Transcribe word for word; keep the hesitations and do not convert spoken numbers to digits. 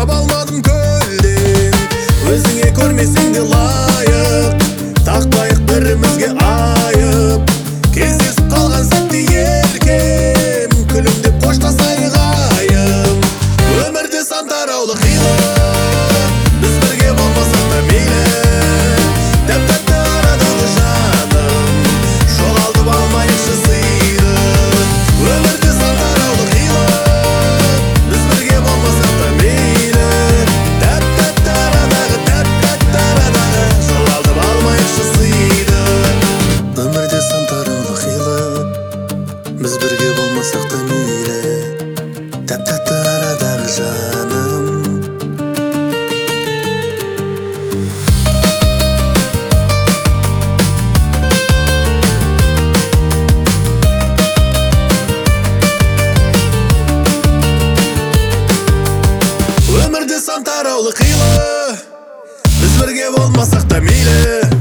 таба алмадым көлден. Өзіңе көрмесең де лайық, тақпайық бірімізге айып. Кездесіп қалған сәтте еркем, күлімдеп қоштасайық айым. Өмірде сан тараулы қилы, біз бірге болмасақ та мейлі. Тәп-тәтті арадағы жаным, жоғалтып алмайықшы сыйды. Өмірде сан тараулы қилы, біз бірге болмасақ та мейлі. Тәп-тәтті арадағы, тәп-тәтті арадағы, жоғалтып алмайықшы сыйды. Өмірде сан тараулы қилы, біз бірге болмасақ та мейлі. Тәп-тәтті арадағы жаным. Өмірде сан тараулы қилы, біз бірге болмасақ та мейлі.